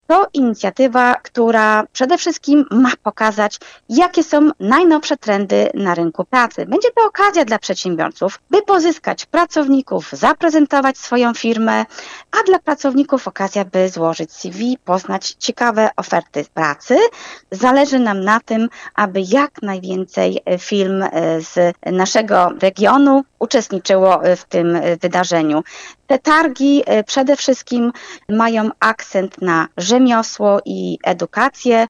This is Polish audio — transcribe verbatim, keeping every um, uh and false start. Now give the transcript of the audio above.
To inicjatywa, która przede wszystkim ma pokazać, jakie są najnowsze trendy na rynku pracy. Będzie to okazja dla przedsiębiorców, by pozyskać pracowników, zaprezentować swoją firmę, a dla pracowników okazja, by złożyć C V, poznać ciekawe oferty pracy. Zależy nam na tym, aby jak najwięcej firm z naszego regionu uczestniczyło w tym wydarzeniu. Te targi przede wszystkim mają akcent na rzemiosło i edukację.